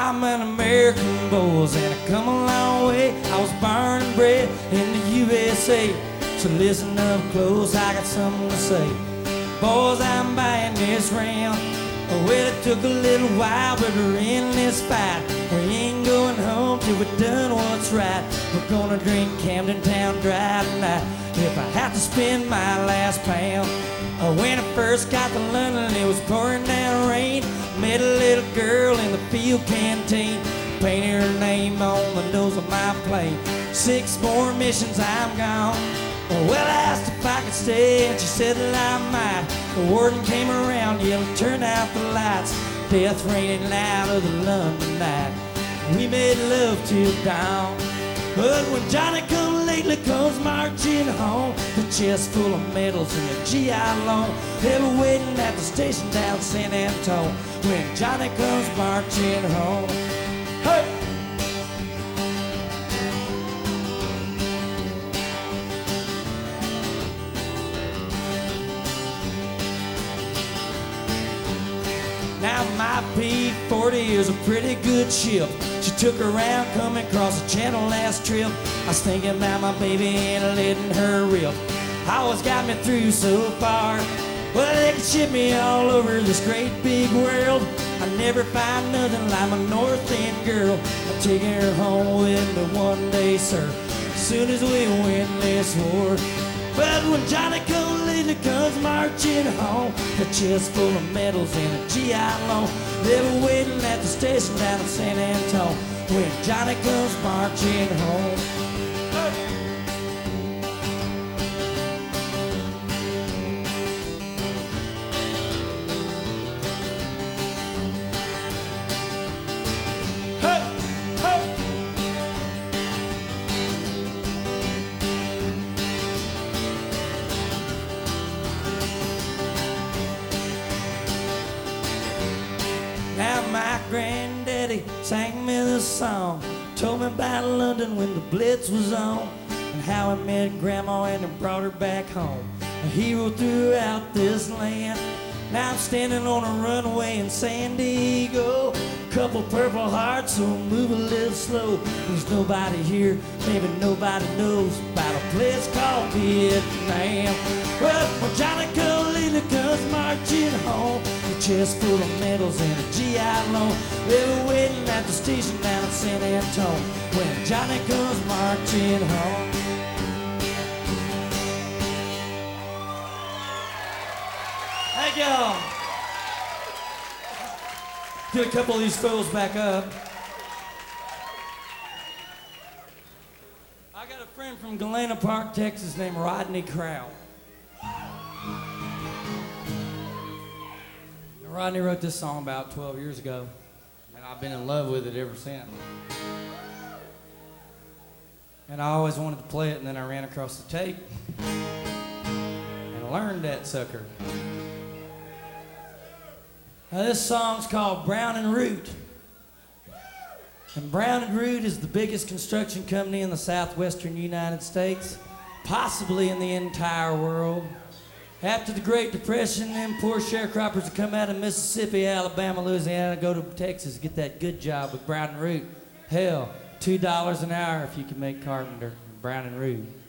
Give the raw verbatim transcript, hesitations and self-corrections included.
I'm an American boy, and I come a long way. I was born and bred in the U S A. So listen up close, I got something to say. Boys, I'm buying this round. Well, it took a little while, but we're in this fight. We ain't going home till we're done what's right. We're gonna drink Camden Town dry tonight. If I have to spend my last pound. Uh, when I first got to London, it was pouring down rain. Met a little girl in the field canteen. Painted her name on the nose of my plane. Six more missions, I'm gone. Well, I asked if I could stay, and she said that I might. The warden came around, yelled, turn out the lights. Death raining out of the London night. We made love till dawn. But when Johnny come lately comes marching home, the chest full of medals and the G I loan, they were waiting at the station down San Antone. When Johnny comes marching home, hey! Now my P forty is a pretty good ship. She took her around coming across the channel last trip. I was thinking about my baby and letting her rip. Always got me through so far. Well, they can ship me all over this great big world. I never find nothing like my North End girl. I'm taking her home with me one day, sir, as soon as we win this war. But when Johnny come lately comes marching home, the chest full of medals and a G I loan, they were waiting at the station down in San Antone. When Johnny comes marching home, hey! Now my granddaddy sang me this song, told me about London when the Blitz was on, and how he met Grandma and he brought her back home, a hero throughout this land. Now I'm standing on a runway in San Diego, couple purple hearts, so move a little slow. There's nobody here, maybe nobody knows about a place called Vietnam. Well, when Johnny come lately comes marching home, the chest full of medals and a G I loan, they were waiting at the station down in San Antone. When Johnny comes marching home. Thank y'all. Get a couple of these fools back up. I got a friend from Galena Park, Texas named Rodney Crowell. Rodney wrote this song about twelve years ago, and I've been in love with it ever since. And I always wanted to play it, and then I ran across the tape and learned that sucker. Now this song's called Brown and Root. And Brown and Root is the biggest construction company in the southwestern United States, possibly in the entire world. After the Great Depression, them poor sharecroppers would come out of Mississippi, Alabama, Louisiana, go to Texas, get that good job with Brown and Root. Hell, two dollars an hour if you can make carpenter, Brown and Root.